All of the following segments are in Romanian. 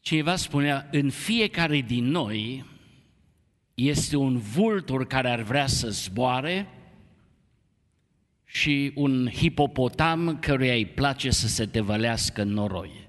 Cineva spunea, în fiecare din noi este un vultur care ar vrea să zboare și un hipopotam căruia îi place să se tevălească în noroi.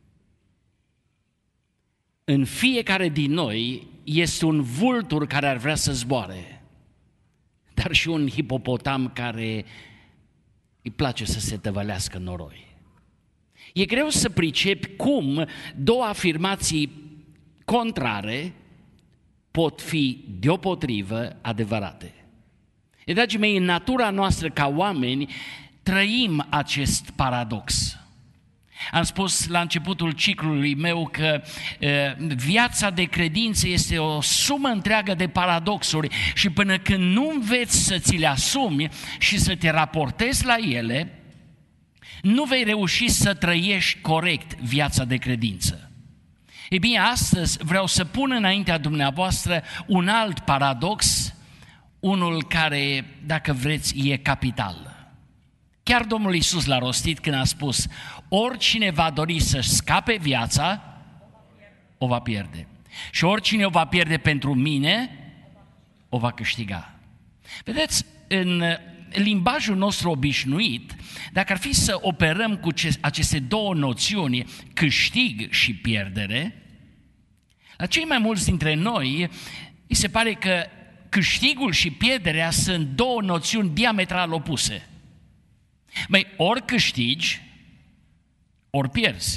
În fiecare din noi este un vultur care ar vrea să zboare, dar și un hipopotam care îi place să se tăvălească în noroi. E greu să pricepi cum două afirmații contrare pot fi deopotrivă adevărate. Dragii mei, în natura noastră ca oameni trăim acest paradox. Am spus la începutul ciclului meu că viața de credință este o sumă întreagă de paradoxuri și până când nu înveți să ți le asumi și să te raportezi la ele, nu vei reuși să trăiești corect viața de credință. Ei bine, astăzi vreau să pun înaintea dumneavoastră un alt paradox, unul care, dacă vreți, e capital. Chiar Domnul Iisus l-a rostit când a spus, oricine va dori să-și scape viața, o va pierde. Și oricine o va pierde pentru mine, o va câștiga. Vedeți, în limbajul nostru obișnuit, dacă ar fi să operăm cu aceste două noțiuni, câștig și pierdere, la cei mai mulți dintre noi, îi se pare că câștigul și pierderea sunt două noțiuni diametral opuse. Băi, ori câștigi, ori pierzi.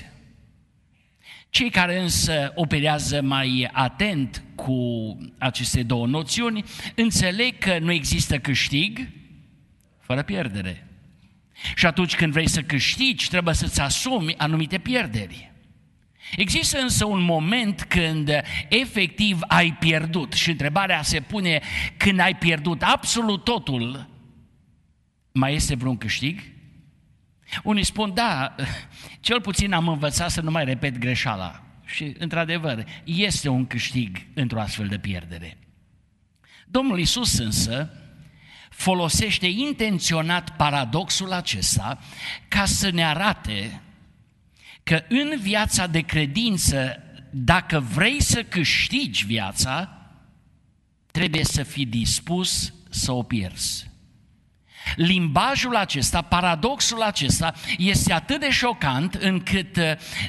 Cei care însă operează mai atent cu aceste două noțiuni, înțeleg că nu există câștig fără pierdere. Și atunci când vrei să câștigi, trebuie să-ți asumi anumite pierderi. Există însă un moment când efectiv ai pierdut și întrebarea se pune, când ai pierdut absolut totul, mai este vreun câștig? Unii spun, da, cel puțin am învățat să nu mai repet greșeala. Și, într-adevăr, este un câștig într-o astfel de pierdere. Domnul Iisus însă folosește intenționat paradoxul acesta ca să ne arate că în viața de credință, dacă vrei să câștigi viața, trebuie să fii dispus să o pierzi. Limbajul acesta, paradoxul acesta este atât de șocant încât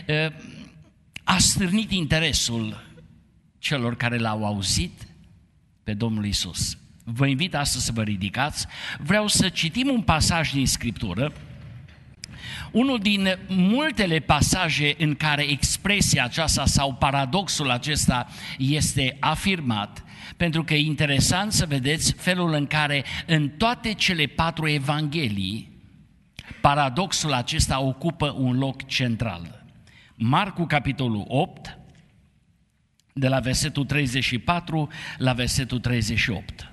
a stârnit interesul celor care l-au auzit pe Domnul Iisus. Vă invit astăzi să vă ridicați. Vreau să citim un pasaj din Scriptură, unul din multele pasaje în care expresia aceasta sau paradoxul acesta este afirmat, pentru că e interesant să vedeți felul în care în toate cele 4 evanghelii paradoxul acesta ocupă un loc central. Marcu, capitolul 8, de la versetul 34 la versetul 38.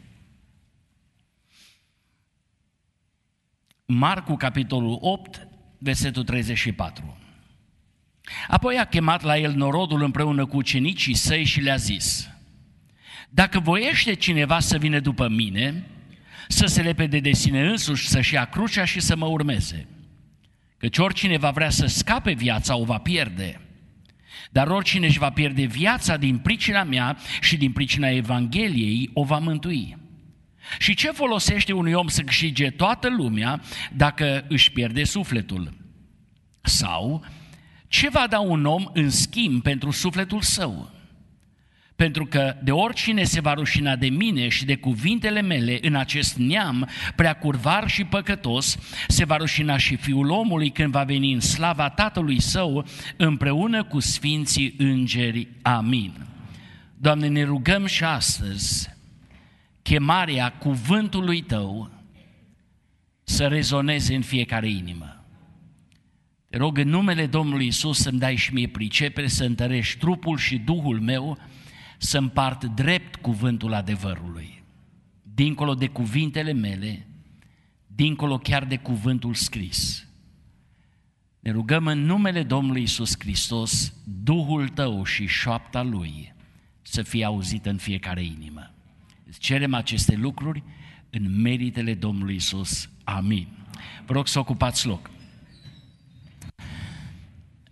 Marcu, capitolul 8, versetul 34. Apoi a chemat la el norodul împreună cu ucenicii săi și le-a zis: dacă voiește cineva să vină după mine, să se lepede de sine însuși, să-și ia crucea și să mă urmeze. Căci oricine va vrea să scape viața, o va pierde. Dar oricine își va pierde viața din pricina mea și din pricina Evangheliei, o va mântui. Și ce folosește unui om să câștige toată lumea dacă își pierde sufletul? Sau ce va da un om în schimb pentru sufletul său? Pentru că de oricine se va rușina de mine și de cuvintele mele în acest neam prea curvar și păcătos, se va rușina și Fiul omului când va veni în slava Tatălui Său împreună cu sfinții îngeri. Amin. Doamne, ne rugăm și astăzi chemarea cuvântului Tău să rezoneze în fiecare inimă. Te rog în numele Domnului Iisus să-mi dai și mie pricepere, să întărești trupul și duhul meu, să împart drept cuvântul adevărului, dincolo de cuvintele mele, dincolo chiar de cuvântul scris. Ne rugăm în numele Domnului Iisus Hristos, Duhul Tău și șoapta Lui să fie auzit în fiecare inimă. Îți cerem aceste lucruri în meritele Domnului Iisus. Amin. Vă rog să ocupați loc.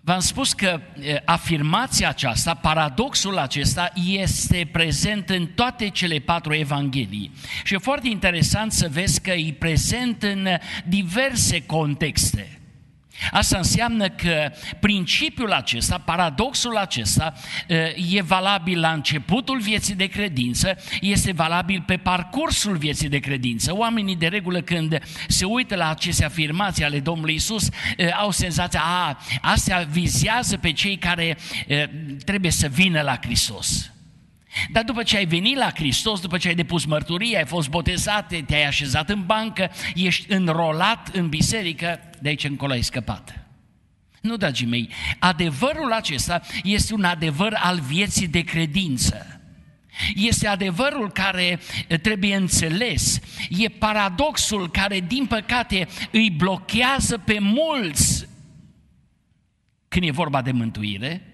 V-am spus că afirmația aceasta, paradoxul acesta este prezent în toate cele 4 evanghelii. Și e foarte interesant să vezi că e prezent în diverse contexte. Asta înseamnă că principiul acesta, paradoxul acesta, e valabil la începutul vieții de credință, este valabil pe parcursul vieții de credință. Oamenii de regulă când se uită la aceste afirmații ale Domnului Iisus au senzația, astea vizează pe cei care trebuie să vină la Hristos. Dar după ce ai venit la Hristos, după ce ai depus mărturie, ai fost botezat, te-ai așezat în bancă, ești înrolat în biserică, de aici încolo ai scăpat. Nu, dragii mei, adevărul acesta este un adevăr al vieții de credință. Este adevărul care trebuie înțeles. E paradoxul care, din păcate, îi blochează pe mulți când e vorba de mântuire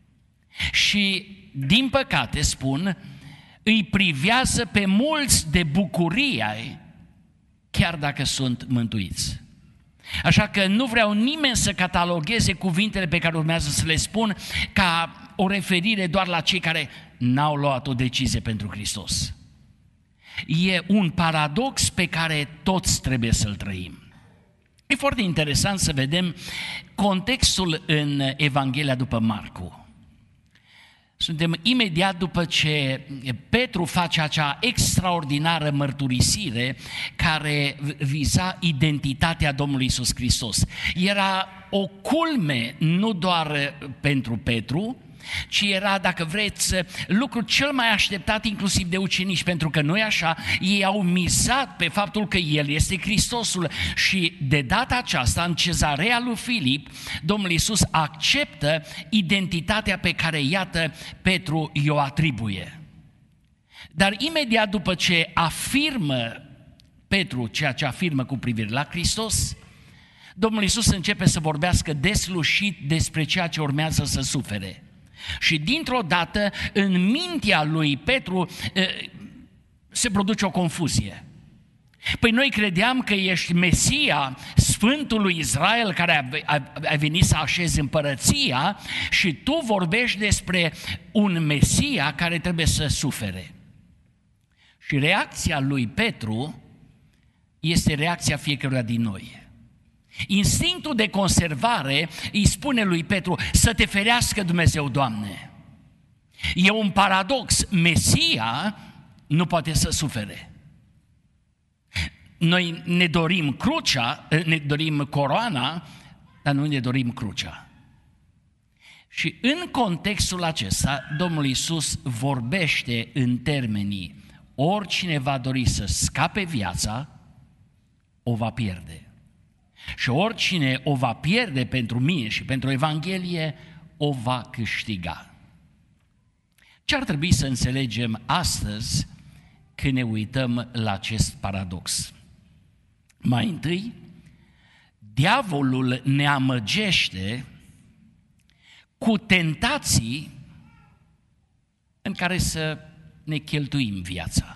și, din păcate, spun, îi privează pe mulți de bucurie, chiar dacă sunt mântuiți. Așa că nu vreau nimeni să catalogheze cuvintele pe care urmează să le spun ca o referire doar la cei care n-au luat o decizie pentru Hristos. E un paradox pe care toți trebuie să-l trăim. E foarte interesant să vedem contextul în Evanghelia după Marcu. Suntem imediat după ce Petru face acea extraordinară mărturisire care viza identitatea Domnului Iisus Hristos. Era o culme nu doar pentru Petru, ci era, dacă vreți, lucrul cel mai așteptat inclusiv de ucenici, pentru că nu-i așa, ei au mizat pe faptul că El este Hristosul și de data aceasta, în Cezarea lui Filip, Domnul Iisus acceptă identitatea pe care, iată, Petru i-o atribuie. Dar imediat după ce afirmă Petru ceea ce afirmă cu privire la Hristos, Domnul Iisus începe să vorbească deslușit despre ceea ce urmează să sufere. Și dintr-o dată, în mintea lui Petru se produce o confuzie. Păi noi credeam că ești Mesia, Sfântul lui Israel, care a venit să așeze împărăția și tu vorbești despre un Mesia care trebuie să sufere. Și reacția lui Petru este reacția fiecăruia din noi. Instinctul de conservare îi spune lui Petru să te ferească Dumnezeu, Doamne. E un paradox. Mesia nu poate să sufere. Noi ne dorim crucea, ne dorim coroana, dar nu ne dorim crucea. Și în contextul acesta, Domnul Iisus vorbește în termenii: oricine va dori să scape viața, o va pierde. Și oricine o va pierde pentru mine și pentru Evanghelie, o va câștiga. Ce ar trebui să înțelegem astăzi când ne uităm la acest paradox? Mai întâi, diavolul ne amăgește cu tentații în care să ne cheltuim viața.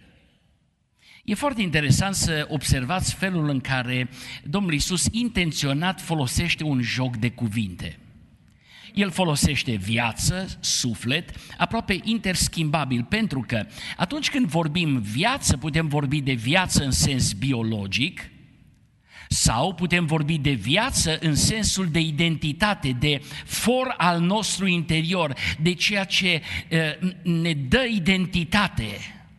E foarte interesant să observați felul în care Domnul Iisus intenționat folosește un joc de cuvinte. El folosește viață, suflet, aproape interschimbabil, pentru că atunci când vorbim viață, putem vorbi de viață în sens biologic sau putem vorbi de viață în sensul de identitate, de for al nostru interior, de ceea ce ne dă identitate,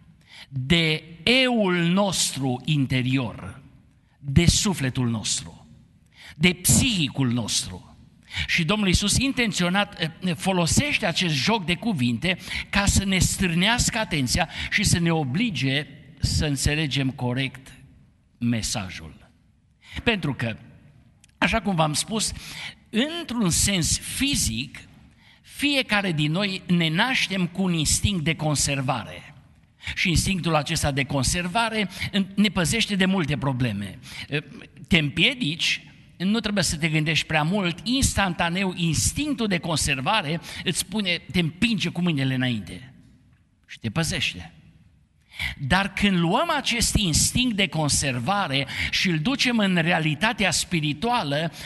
de eul nostru interior, de sufletul nostru, de psihicul nostru. Și Domnul Iisus intenționat folosește acest joc de cuvinte ca să ne stârnească atenția și să ne oblige să înțelegem corect mesajul. Pentru că, așa cum v-am spus, într-un sens fizic, fiecare din noi ne naștem cu un instinct de conservare. Și instinctul acesta de conservare ne păzește de multe probleme. Te împiedici, nu trebuie să te gândești prea mult, instantaneu instinctul de conservare îți spune, te împinge cu mâinile înainte și te păzește. Dar când luăm acest instinct de conservare și îl ducem în realitatea spirituală,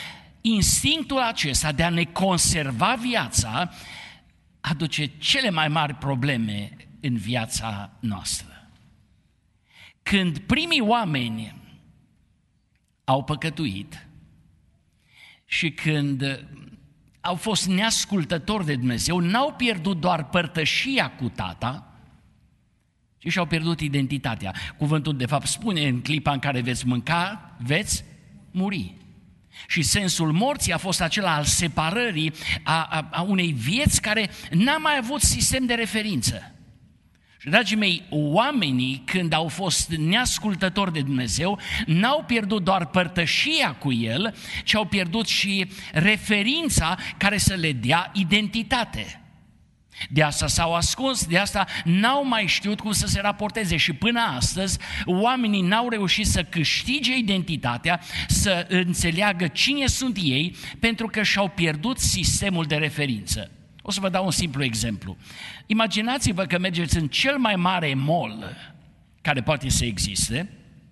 instinctul acesta de a ne conserva viața aduce cele mai mari probleme în viața noastră. Când primii oameni au păcătuit și când au fost neascultători de Dumnezeu, n-au pierdut doar părtășia cu Tata, ci și-au pierdut identitatea. Cuvântul de fapt spune, în clipa în care veți mânca, veți muri. Și sensul morții a fost acela al separării, a unei vieți care n-a mai avut sistem de referință. Și, dragii mei, oamenii, când au fost neascultători de Dumnezeu, n-au pierdut doar părtășia cu El, ci au pierdut și referința care să le dea identitate. De asta s-au ascuns, de asta n-au mai știut cum să se raporteze și până astăzi oamenii n-au reușit să câștige identitatea, să înțeleagă cine sunt ei, pentru că și-au pierdut sistemul de referință. O să vă dau un simplu exemplu. Imaginați-vă că mergeți în cel mai mare mall care poate să existe,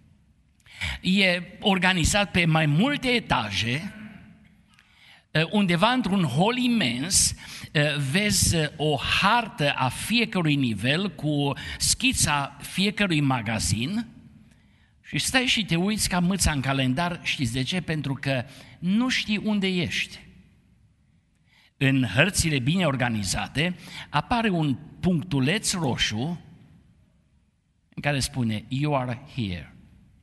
e organizat pe mai multe etaje, undeva într-un hol imens vezi o hartă a fiecărui nivel cu schița fiecărui magazin și stai și te uiți ca mâța în calendar. Știți de ce? Pentru că nu știi unde ești. În hărțile bine organizate apare un punctuleț roșu în care spune You are here.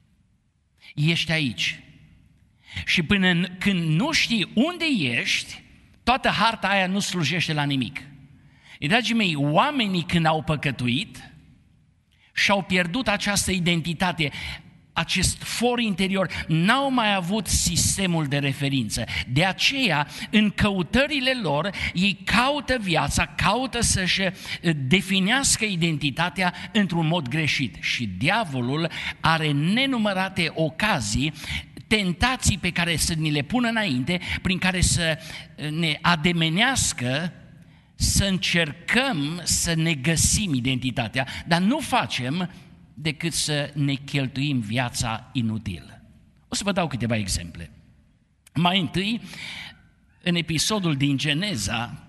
Ești aici. Și până când nu știi unde ești, toată harta aia nu slujește la nimic. Dragii mei, oamenii când au păcătuit și-au pierdut această identitate, acest for interior, n-au mai avut sistemul de referință. De aceea, în căutările lor, ei caută viața, caută să-și definească identitatea într-un mod greșit. Și diavolul are nenumărate ocazii, tentații pe care să ni le pună înainte, prin care să ne ademenească, să încercăm să ne găsim identitatea, dar nu facem decât să ne cheltuim viața inutil. O să vă dau câteva exemple. Mai întâi, în episodul din Geneza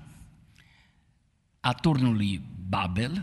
a turnului Babel,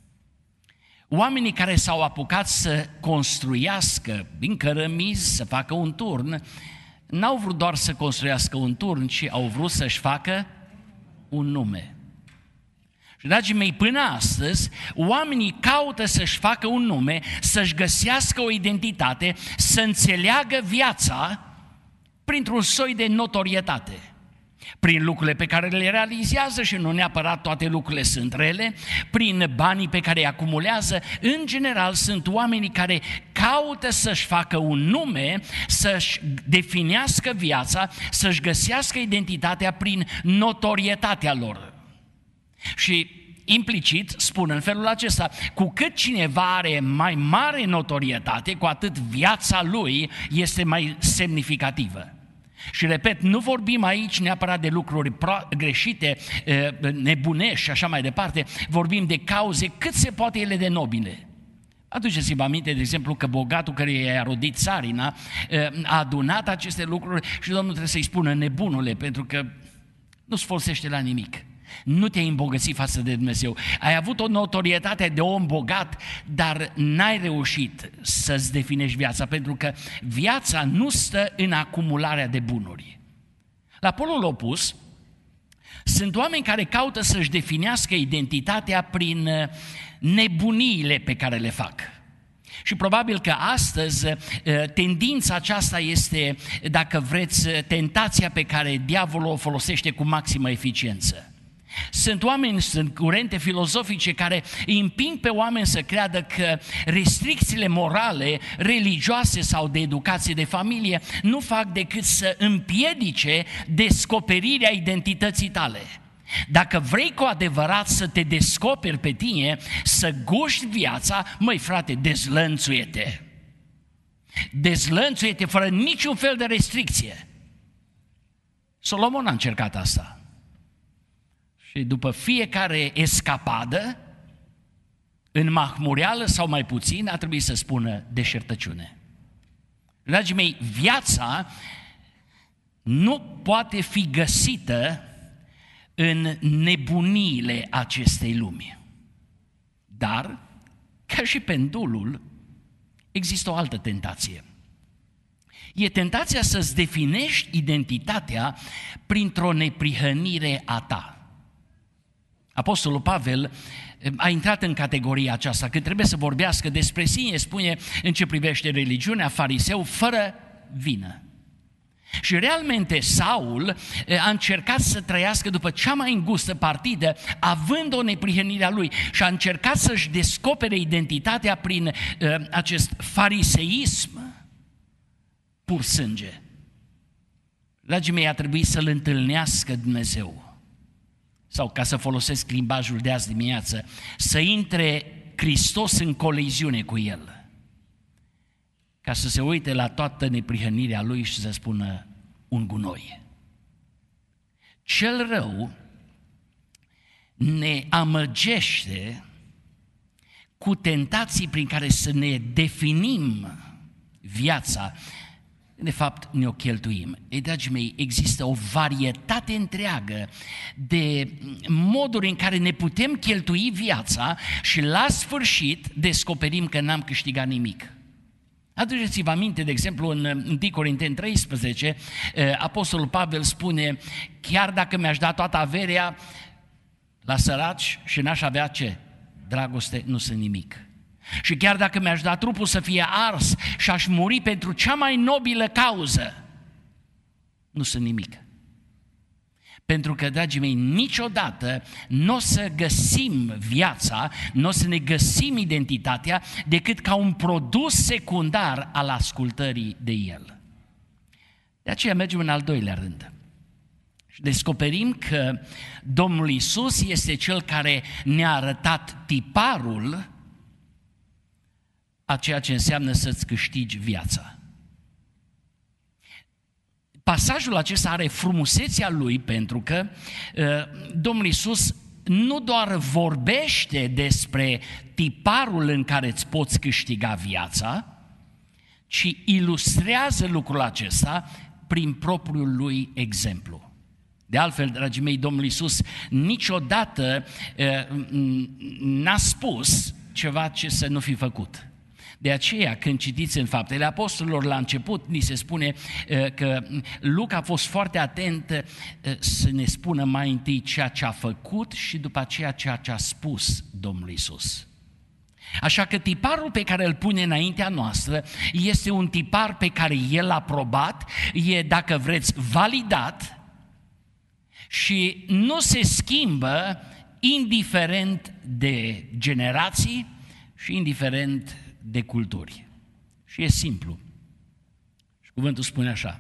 oamenii care s-au apucat să construiască din cărămizi, să facă un turn, n-au vrut doar să construiască un turn, ci au vrut să-și facă un nume. Și, dragii mei, până astăzi, oamenii caută să-și facă un nume, să-și găsească o identitate, să înțeleagă viața printr-un soi de notorietate. Prin lucrurile pe care le realizează și nu neapărat toate lucrurile sunt rele, prin banii pe care îi acumulează, în general sunt oamenii care caută să-și facă un nume, să-și definească viața, să-și găsească identitatea prin notorietatea lor. Și implicit spun în felul acesta, cu cât cineva are mai mare notorietate, cu atât viața lui este mai semnificativă. Și repet, nu vorbim aici neapărat de lucruri greșite, nebunești și așa mai departe, vorbim de cauze cât se poate ele de nobile. Aduceți-vă aminte, de exemplu, că bogatul care i-a rodit țarina a adunat aceste lucruri și Domnul trebuie să-i spună nebunule, pentru că nu-ți folosește la nimic. Nu te-ai îmbogățit față de Dumnezeu. Ai avut o notorietate de om bogat, dar n-ai reușit să-ți definești viața, pentru că viața nu stă în acumularea de bunuri. La polul opus, sunt oameni care caută să-și definească identitatea prin nebuniile pe care le fac. Și probabil că astăzi tendința aceasta este, dacă vreți, tentația pe care diavolul o folosește cu maximă eficiență. Sunt curente filozofice care îi împing pe oameni să creadă că restricțiile morale, religioase sau de educație de familie nu fac decât să împiedice descoperirea identității tale. Dacă vrei cu adevărat să te descoperi pe tine, să guști viața, măi frate, dezlănțuie-te. Dezlănțuie-te fără niciun fel de restricție. Solomon a încercat asta. Și după fiecare escapadă, în mahmureală sau mai puțin, a trebuit să spună deșertăciune. Dragii mei, viața nu poate fi găsită în nebuniile acestei lumi. Dar, ca și pendulul, există o altă tentație. E tentația să-ți definești identitatea printr-o neprihănire a ta. Apostolul Pavel a intrat în categoria aceasta, că trebuie să vorbească despre sine, spune în ce privește religiunea, fariseu fără vină. Și realmente Saul a încercat să trăiască după cea mai îngustă partidă, având o neprihănire a lui, și a încercat să-și descopere identitatea prin acest fariseism pur sânge. Dragii mei, a trebuit să-L întâlnească Dumnezeu, sau ca să folosesc limbajul de azi dimineață, să intre Hristos în coliziune cu el, ca să se uite la toată neprihănirea lui și să spună un gunoi. Cel rău ne amăgește cu tentații prin care să ne definim viața, de fapt ne-o cheltuim. Ei, dragii mei, există o varietate întreagă de moduri în care ne putem cheltui viața și la sfârșit descoperim că n-am câștigat nimic. Aduceți-vă aminte, de exemplu, în 1 Corinteni 13, Apostolul Pavel spune: chiar dacă mi-aș da toată averea la săraci și n-aș avea ce? Dragoste, nu sunt nimic. Și chiar dacă mi-aș da trupul să fie ars și aș muri pentru cea mai nobilă cauză, nu sunt nimic. Pentru că, dragii mei, niciodată nu o să găsim viața, nu o să ne găsim identitatea decât ca un produs secundar al ascultării de El. De aceea mergem în al doilea rând. Și descoperim că Domnul Iisus este Cel care ne-a arătat tiparul a ceea ce înseamnă să-ți câștigi viața. Pasajul acesta are frumusețea lui pentru că Domnul Iisus nu doar vorbește despre tiparul în care îți poți câștiga viața, ci ilustrează lucrul acesta prin propriul lui exemplu. De altfel, dragii mei, Domnul Iisus niciodată n-a spus ceva ce să nu fi făcut. De aceea, când citiți în Faptele Apostolilor, la început ni se spune că Luca a fost foarte atent să ne spună mai întâi ceea ce a făcut și după aceea ceea ce a spus Domnul Iisus. Așa că tiparul pe care îl pune înaintea noastră este un tipar pe care El l-a aprobat, e, dacă vreți, validat și nu se schimbă indiferent de generații și indiferent de culturi. Și e simplu. Și cuvântul spune așa: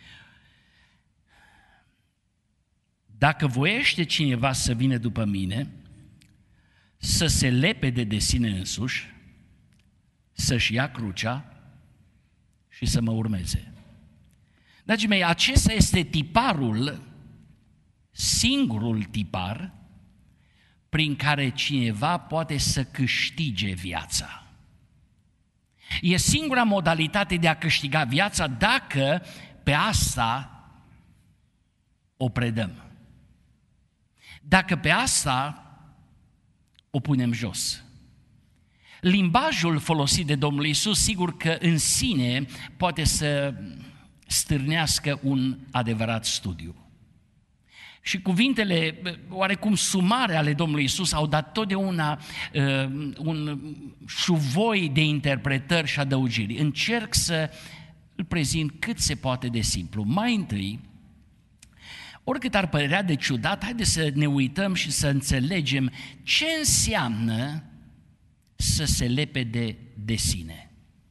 dacă voiește cineva să vină după mine, să se lepede de sine însuși, să-și ia crucea și să mă urmeze. Dragii mei, acesta este tiparul, singurul tipar prin care cineva poate să câștige viața. E singura modalitate de a câștiga viața dacă pe asta o predăm. Dacă pe asta o punem jos. Limbajul folosit de Domnul Iisus, sigur că în sine poate să stârnească un adevărat studiu. Și cuvintele, oarecum sumare ale Domnului Iisus, au dat totdeauna un șuvoi de interpretări și adăugiri. Încerc să îl prezint cât se poate de simplu. Mai întâi, oricât ar părea de ciudat, haideți să ne uităm și să înțelegem ce înseamnă să se lepede de sine.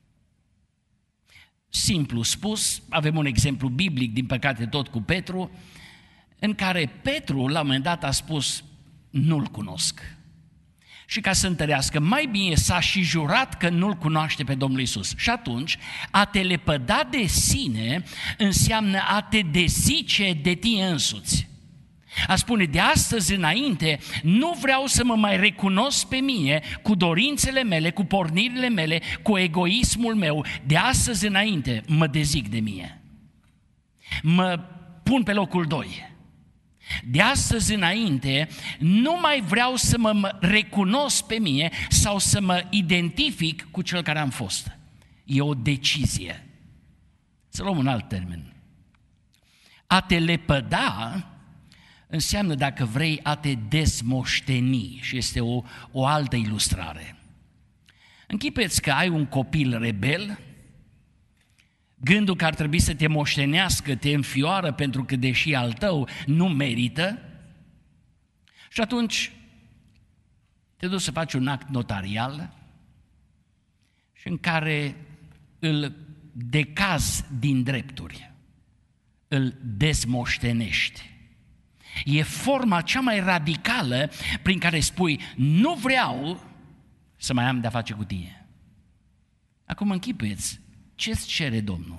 Simplu spus, avem un exemplu biblic, din păcate tot cu Petru, în care Petru la un moment dat a spus: nu-L cunosc. Și ca să întărească, mai bine s-a și jurat că nu-L cunoaște pe Domnul Iisus. Și atunci, a te lepăda de sine înseamnă a te dezice de tine însuți. A spune: de astăzi înainte nu vreau să mă mai recunosc pe mine cu dorințele mele, cu pornirile mele, cu egoismul meu. De astăzi înainte mă dezic de mine. Mă pun pe locul 2. De astăzi înainte nu mai vreau să mă recunosc pe mine sau să mă identific cu cel care am fost. E o decizie. Să luăm un alt termen. A te lepăda înseamnă, dacă vrei, a te dezmoșteni și este o altă ilustrare. Închipuieți că ai un copil rebel, gândul că ar trebui să te moștenească te înfioară pentru că, deși al tău, nu merită, și atunci te duci să faci un act notarial și în care îl decazi din drepturi, îl dezmoștenești. E forma cea mai radicală prin care spui: nu vreau să mai am de-a face cu tine. Acum închipuieți, ce-ți cere Domnul?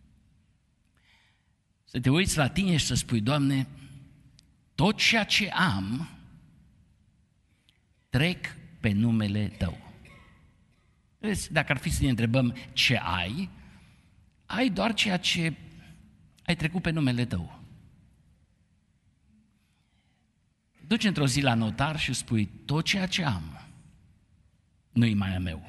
Să te uiți la tine și să spui: Doamne, tot ceea ce am trec pe numele Tău. Vezi, dacă ar fi să ne întrebăm ce ai doar ceea ce ai trecut pe numele Tău. Duci într-o zi la notar și spui: tot ceea ce am nu-i mai a meu.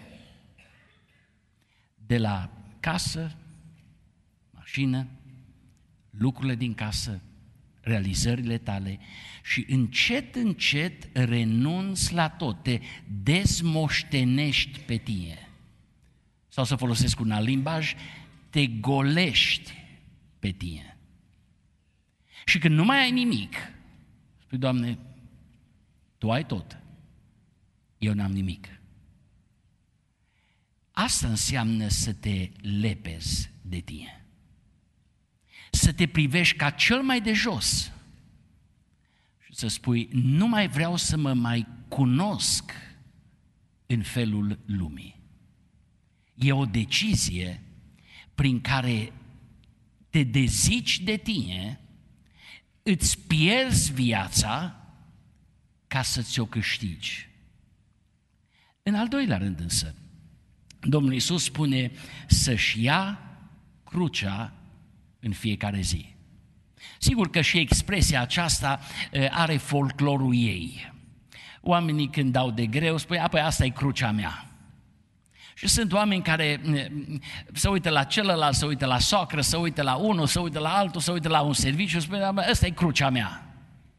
De la casă, mașină, lucrurile din casă, realizările tale, și încet, încet renunți la tot, te dezmoștenești pe tine. Sau să folosesc un alt limbaj, te golești pe tine. Și când nu mai ai nimic, spui: Doamne, Tu ai tot, eu n-am nimic. Asta înseamnă să te lepezi de tine. Să te privești ca cel mai de jos și să spui: nu mai vreau să mă mai cunosc în felul lumii. E o decizie prin care te dezici de tine, îți pierzi viața ca să ți-o câștigi. În al doilea rând însă, Domnul Iisus spune să-și ia crucea în fiecare zi. Sigur că și expresia aceasta are folclorul ei. Oamenii când dau de greu spun: apoi asta e crucea mea. Și sunt oameni care se uită la celălalt, se uită la soacră, se uită la unul, se uită la altul, se uită la un serviciu și spune: ăsta e crucea mea.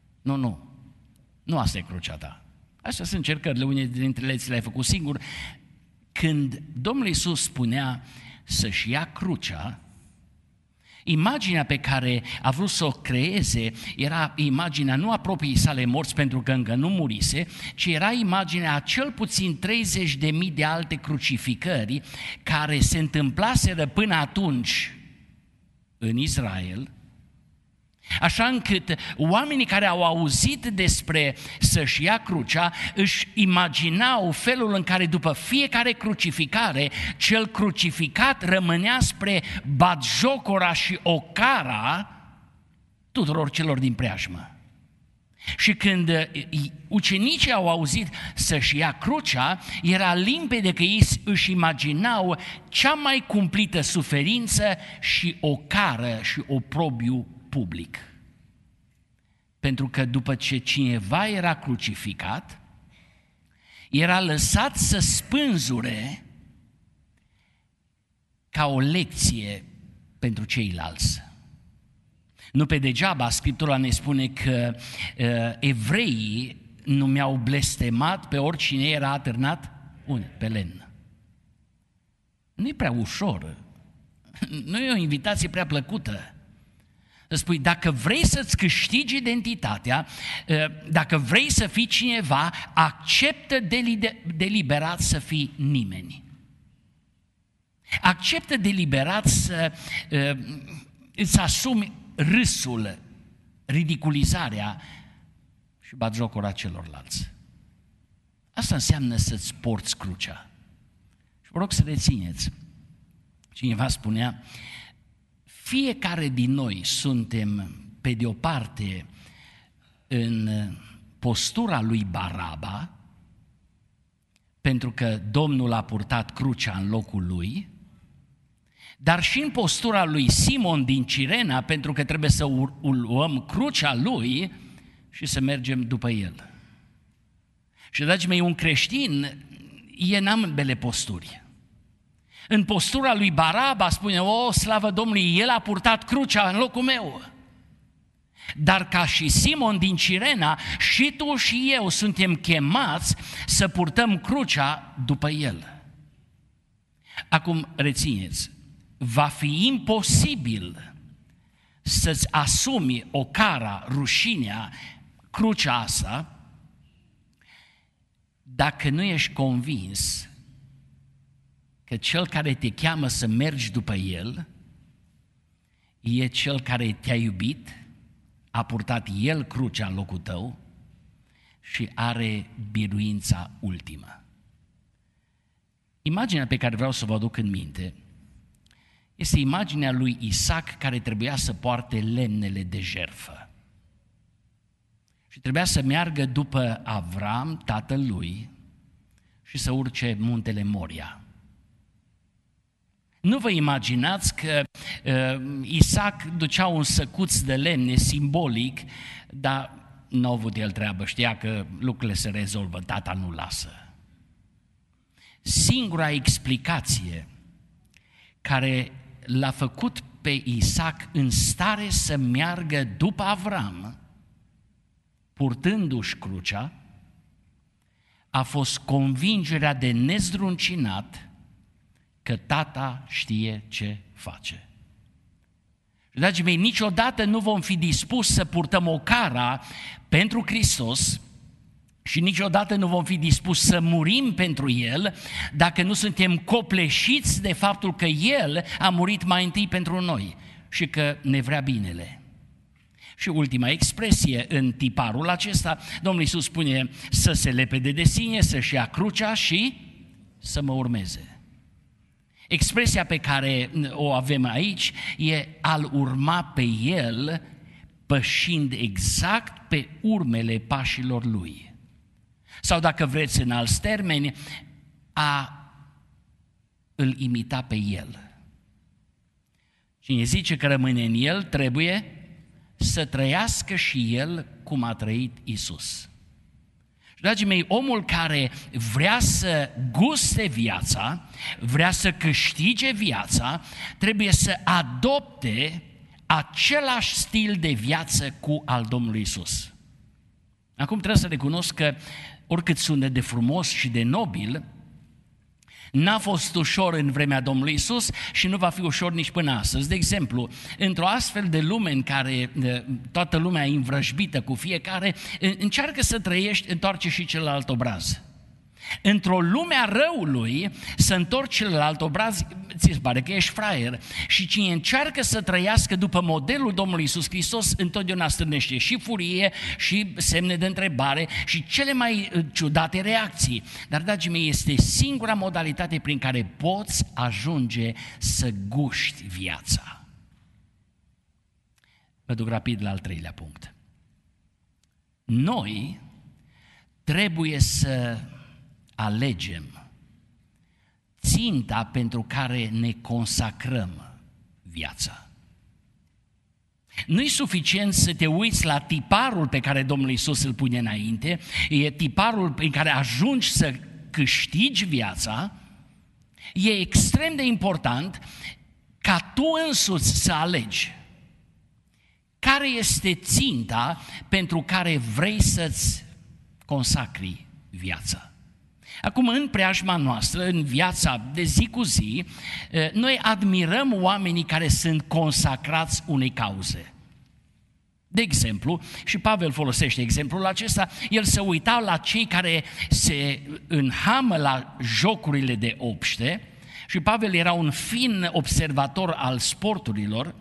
Nu asta e crucea ta. Astea sunt încercările, unele dintre ele ți le-ai făcut singur. Când Domnul Iisus spunea să-și ia crucea, imaginea pe care a vrut să o creeze era imaginea nu a propriei sale morți, pentru că încă nu murise, ci era imaginea a cel puțin 30.000 de alte crucificări care se întâmplaseră până atunci în Israel, așa încât oamenii care au auzit despre să-și ia crucea își imaginau felul în care după fiecare crucificare cel crucificat rămânea spre batjocora și ocara tuturor celor din preajmă. Și când ucenicii au auzit să-și ia crucea, era limpede că ei își imaginau cea mai cumplită suferință și ocară și oprobiu public. Pentru că după ce cineva era crucificat, era lăsat să spânzure ca o lecție pentru ceilalți. Nu pe degeaba Scriptura ne spune că evreii numeau blestemat pe oricine era atârnat pe lemn. Nu e prea ușor, nu e o invitație prea plăcută. Să spui: dacă vrei să-ți câștigi identitatea, dacă vrei să fii cineva, acceptă deliberat să fii nimeni. Acceptă deliberat să îți asumi râsul, ridiculizarea și batjocura celorlalți. Asta înseamnă să-ți porți crucea. Și vă rog să rețineți. Cineva spunea: fiecare din noi suntem, pe de o parte, în postura lui Baraba, pentru că Domnul a purtat crucea în locul lui, dar și în postura lui Simon din Cirena, pentru că trebuie să luăm crucea lui și să mergem după el. Și, dragii mei, un creștin e în ambele posturi. În postura lui Baraba spune, o, slavă Domnului, el a purtat crucea în locul meu. Dar ca și Simon din Cirena, și tu și eu suntem chemați să purtăm crucea după el. Acum, rețineți, va fi imposibil să-ți asumi ocara, rușinea, crucea asta, dacă nu ești convins că cel care te cheamă să mergi după el e cel care te-a iubit, a purtat el crucea în locul tău și are biruința ultimă. Imaginea pe care vreau să vă aduc în minte este imaginea lui Isaac care trebuia să poarte lemnele de jertfă. Și trebuia să meargă după Avram, tatăl lui, și să urce muntele Moria. Nu vă imaginați că Isaac ducea un săcuț de lemne simbolic, dar nu a avut el treabă, știa că lucrurile se rezolvă, tata nu lasă. Singura explicație care l-a făcut pe Isaac în stare să meargă după Avram, purtându-și crucea, a fost convingerea de nezdruncinat că tata știe ce face. Dragii mei, niciodată nu vom fi dispuși să purtăm ocara pentru Hristos și niciodată nu vom fi dispuși să murim pentru El dacă nu suntem copleșiți de faptul că El a murit mai întâi pentru noi și că ne vrea binele. Și ultima expresie în tiparul acesta, Domnul Iisus spune să se lepede de sine, să-și ia crucea și să mă urmeze. Expresia pe care o avem aici e a-L urma pe El, pășind exact pe urmele pașilor Lui. Sau dacă vreți în alți termeni, a îl imita pe El. Cine zice că rămâne în El, trebuie să trăiască și El cum a trăit Iisus. Dragii mei, omul care vrea să guste viața, vrea să câștige viața, trebuie să adopte același stil de viață cu al Domnului Iisus. Acum trebuie să recunosc că oricât sună de frumos și de nobil, n-a fost ușor în vremea Domnului Iisus și nu va fi ușor nici până astăzi. De exemplu, într-o astfel de lume în care toată lumea e învrăjbită cu fiecare, încearcă să trăiești, întoarce și celălalt obraz. Într-o lume a răului, să întorci celălalt obraz, ți-ți pare că ești fraier. Și cine încearcă să trăiască după modelul Domnului Iisus Hristos, întotdeauna strânește și furie, și semne de întrebare, și cele mai ciudate reacții. Dar, dragii mei, este singura modalitate prin care poți ajunge să guști viața. Mă duc rapid la al treilea punct. Noi trebuie să alegem ținta pentru care ne consacrăm viața. Nu-i suficient să te uiți la tiparul pe care Domnul Iisus îl pune înainte, e tiparul prin care ajungi să câștigi viața. E extrem de important ca tu însuți să alegi care este ținta pentru care vrei să-ți consacri viața. Acum, în preajma noastră, în viața de zi cu zi, noi admirăm oamenii care sunt consacrați unei cauze. De exemplu, și Pavel folosește exemplul acesta, el se uita la cei care se înhamă la jocurile de obște și Pavel era un fin observator al sporturilor,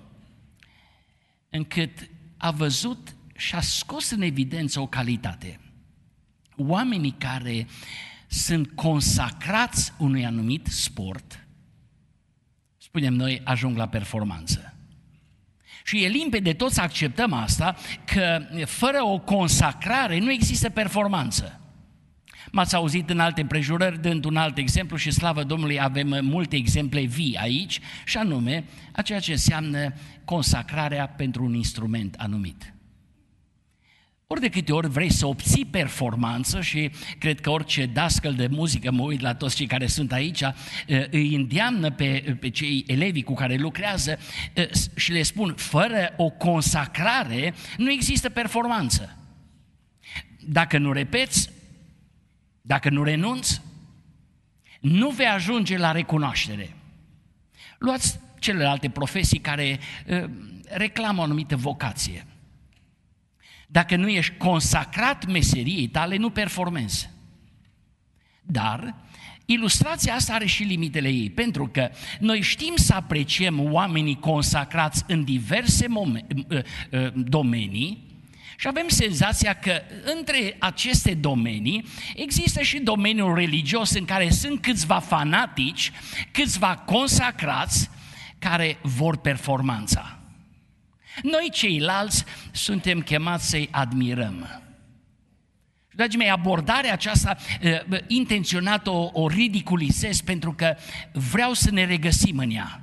încât a văzut și a scos în evidență o calitate. Oamenii care sunt consacrați unui anumit sport, spunem noi, ajung la performanță. Și e limpede, toți acceptăm asta, că fără o consacrare nu există performanță. M-ați auzit în alte împrejurări, dând un alt exemplu și slavă Domnului avem multe exemple vii aici, și anume a ceea ce înseamnă consacrarea pentru un instrument anumit. Ori de câte ori vrei să obții performanță, și cred că orice dascăl de muzică, mă uit la toți cei care sunt aici, îi îndeamnă pe cei elevi cu care lucrează și le spun, fără o consacrare nu există performanță. Dacă nu repeți, dacă nu renunți, nu vei ajunge la recunoaștere. Luați celelalte profesii care reclamă o anumită vocație. Dacă nu ești consacrat meseriei tale, nu performezi. Dar ilustrația asta are și limitele ei, pentru că noi știm să apreciem oamenii consacrați în diverse domenii și avem senzația că între aceste domenii există și domeniul religios în care sunt câțiva fanatici, câțiva consacrați care vor performanța. Noi ceilalți suntem chemați să-i admirăm. Dragii mei, abordarea aceasta intenționat o ridiculizez pentru că vreau să ne regăsim în ea.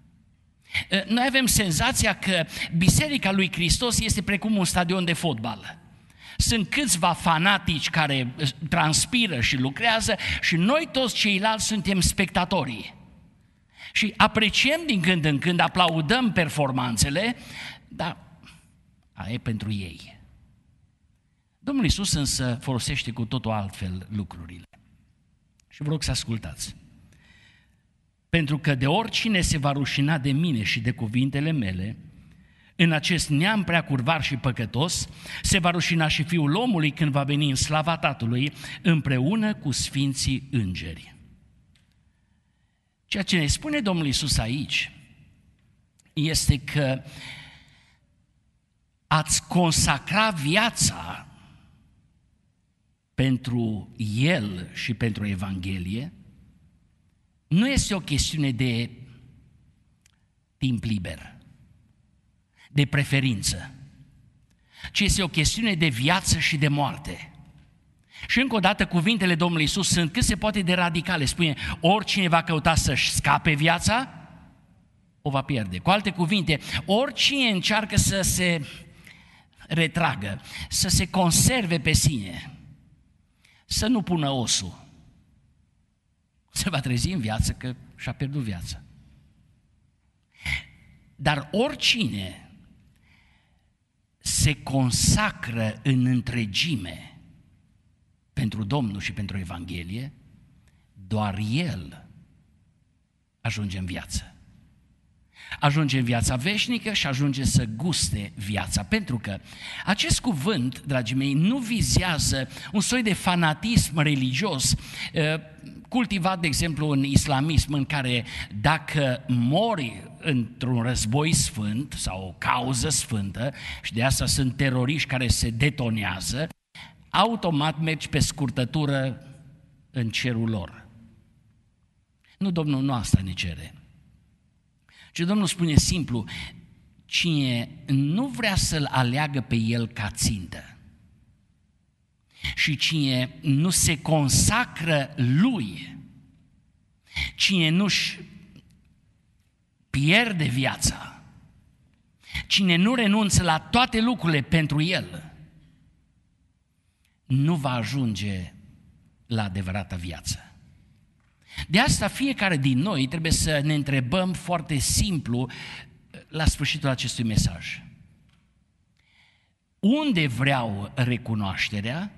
Noi avem senzația că Biserica lui Hristos este precum un stadion de fotbal. Sunt câțiva fanatici care transpiră și lucrează și noi toți ceilalți suntem spectatorii. Și apreciem din când în când, aplaudăm performanțele, dar aia e pentru ei. Domnul Iisus însă folosește cu totul altfel lucrurile. Și vă rog să ascultați. Pentru că de oricine se va rușina de mine și de cuvintele mele, în acest neam prea curvar și păcătos, se va rușina și Fiul omului când va veni în slava Tatălui împreună cu sfinții îngeri. Ceea ce ne spune Domnul Iisus aici este că ați consacra viața pentru El și pentru Evanghelie nu este o chestiune de timp liber, de preferință, ci este o chestiune de viață și de moarte. Și încă o dată cuvintele Domnului Iisus sunt cât se poate de radicale. Spune, oricine va căuta să-și scape viața, o va pierde. Cu alte cuvinte, oricine încearcă să se retragă, să se conserve pe sine, să nu pună osul, se va trezi în viață că și-a pierdut viața. Dar oricine se consacră în întregime pentru Domnul și pentru Evanghelie, doar el ajunge în viață. Ajunge în viața veșnică și ajunge să guste viața. Pentru că acest cuvânt, dragii mei, nu vizează un soi de fanatism religios cultivat, de exemplu, în islamism, în care dacă mori într-un război sfânt sau o cauză sfântă, și de asta sunt teroriști care se detonează, automat mergi pe scurtătură în cerul lor. Nu, Domnul nu asta ne cere. Și Domnul spune simplu, cine nu vrea să-L aleagă pe El ca țintă și cine nu se consacră Lui, cine nu-și pierde viața, cine nu renunță la toate lucrurile pentru El, nu va ajunge la adevărata viață. De asta fiecare din noi trebuie să ne întrebăm foarte simplu la sfârșitul acestui mesaj. Unde vreau recunoașterea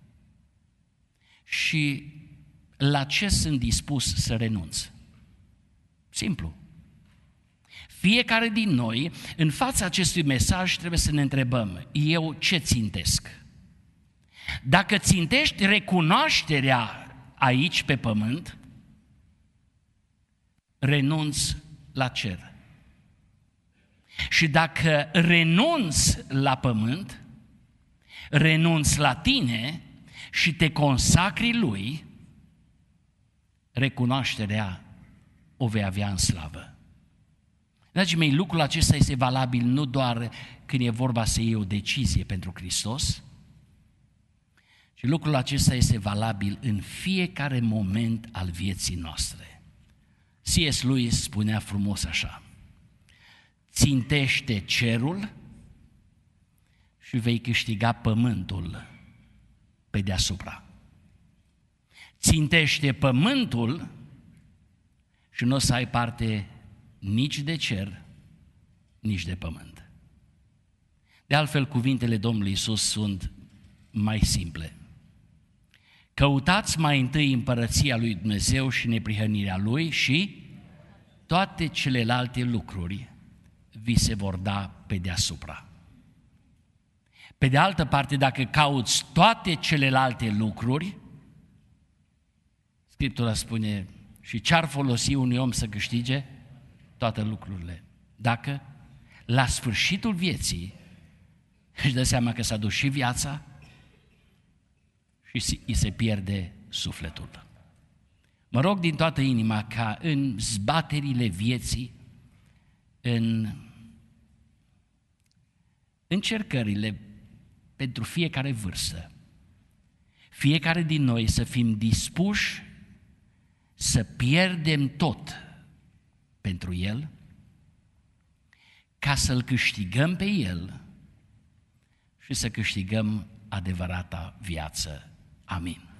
și la ce sunt dispus să renunț? Simplu. Fiecare din noi, în fața acestui mesaj, trebuie să ne întrebăm, eu ce țintesc? Dacă țintești recunoașterea aici pe pământ, renunți la cer. Și dacă renunți la pământ, renunți la tine și te consacri Lui, recunoașterea o vei avea în slavă. Dragii mei, lucrul acesta este valabil nu doar când e vorba să iei o decizie pentru Hristos, Și lucrul acesta este valabil în fiecare moment al vieții noastre. C.S. Lewis spunea frumos așa: țintește cerul și vei câștiga pământul pe deasupra. Țintește pământul și nu o să ai parte nici de cer, nici de pământ. De altfel, cuvintele Domnului Iisus sunt mai simple. Căutați mai întâi împărăția lui Dumnezeu și neprihănirea Lui și toate celelalte lucruri vi se vor da pe deasupra. Pe de altă parte, dacă cauți toate celelalte lucruri, Scriptura spune, și ce-ar folosi unui om să câștige toate lucrurile, dacă la sfârșitul vieții își dă seama că s-a dus și viața și îi se pierde sufletul. Mă rog din toată inima ca în zbaterile vieții, în încercările pentru fiecare vârstă, fiecare din noi să fim dispuși să pierdem tot pentru El, ca să-L câștigăm pe El și să câștigăm adevărata viață. Amin.